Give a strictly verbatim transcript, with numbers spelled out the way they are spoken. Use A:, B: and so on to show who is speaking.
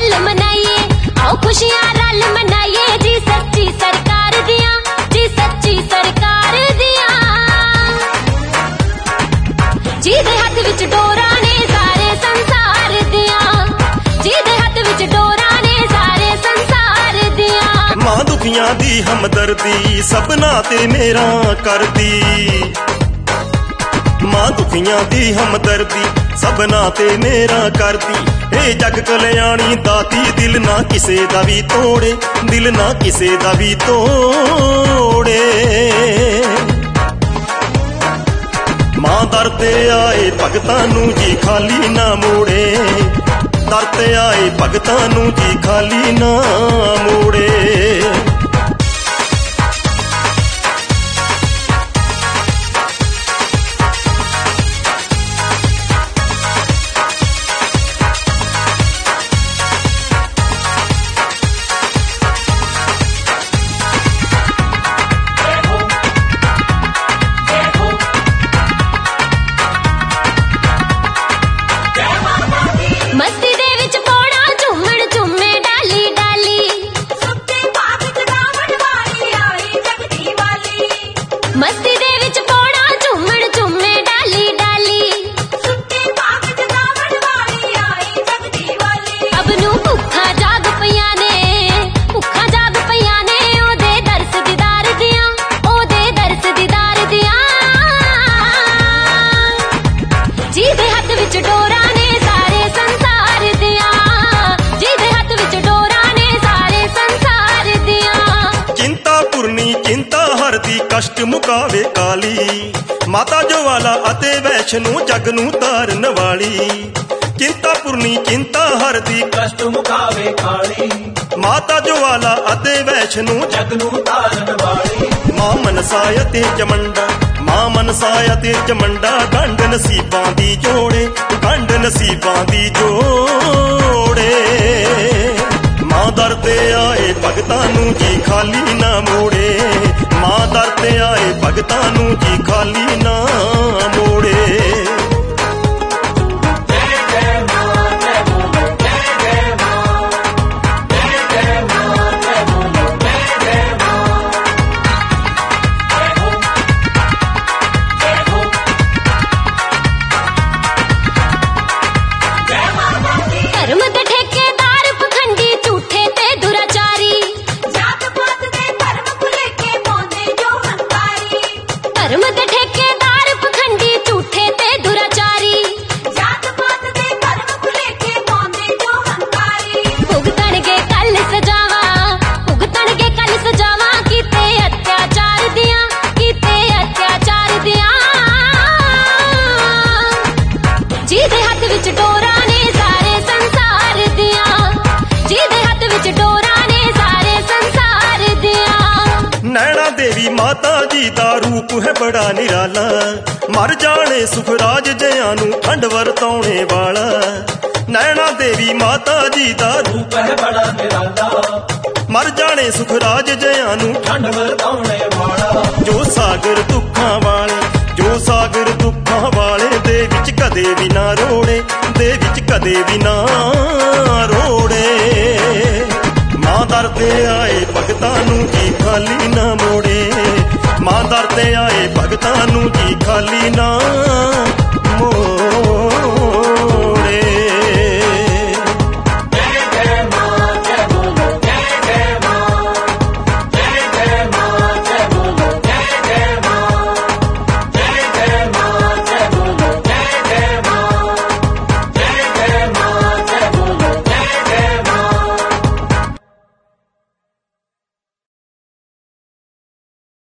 A: रल मनाइए, आओ खुशियां रल मनाइए जी सच्ची सरकार दियां, जी सच्ची सरकार दियां। जी दे हथ विच डोरा ने सारे संसार दियां, जी दे हथ विच डोरा ने सारे संसार दियां।
B: मां दुखियां दी हमदर्दी सबना ते मेरा करदी, मां दुखियां दी हमदर्दी सबना ते मेरा करदी। ए जग कल्याणी दाती दिल ना किसे दा भी तोड़े, दिल ना किसे दा भी तोड़े। मां दर ते आए भगतां नू जी खाली ना मोड़े, दर ते आए भगतां नू जी खाली ना मोड़े।
A: मस्ती दे विच पौड़ा झूमण झूमे डाली डाली, सुत्ते बाग जगावण वाली आई जगदी वाली। अब नू भुखा जाग पईयां ने, भुखा जाग पईयां ने ओदे दरस दीदार दियां, ओदे दरस दीदार दियां। जी दे हथ विच डोरा ने सारे संसार दियां, जी दे हथ विच डोरा ने सारे संसार दियां।
B: चिंता पुरनी चिंता हरदी कष्ट मुकावे काली, माता ज्वाला अते वैष्णो जग नू तारन वाली। चिंता पुरनी चिंता हरदी
C: कष्ट मुकावे काली,
B: माता ज्वाला अते वैष्णो
C: जग नू तारन वाली।
B: मां मनसाय ते चमंडा, मां मनसाय ते चमंडा गंढ नसीबां दी जोड़े, गंढ नसीबां दी जोड़े। मां दर ते आए भगतां नू जी खाली ना मोड़े, मां दर ते आए भगतां नू जी खाली ना मोड़े।
A: धर्म दे ठेकेदार पखंडी झूठे ते दुराचारी, जात पात दे धर्म भुले के पौंदे जो हंकारी। धर्म दे ठेकेदार पखंडी झूठे ते दुराचारी, जात पात दे धर्म भुले के पौंदे जो हंकारी। भुगतणगे कल सजावा, भुगतणगे कल सजावा कीते अत्याचार दियां, कीते अत्याचार दियां। जी दे हथ विच डोरा ने सारे संसार दियां, जी दे हथ विच डोरा ने सारे संसार दियां।
B: नैना देवी माता जी दा रूप है बड़ा निराला, मर जाने सुखराज जयां नू ठंड वरताउने वाला। नैना देवी माता जी दा
C: रूप है बड़ा निराला,
B: मर जाने सुखराज जयां नू
C: ठंड वरताउने वाला।
B: जो सागर दुखां वाले, जो सागर दुखां वाले दे विच कदे भी ना रोड़े, दे विच कदे भी ना रोड़े। मां दर ते आए भगतां नू जी खाली ना मोड़े, मां दर ते आए भगतां नू जी खाली ना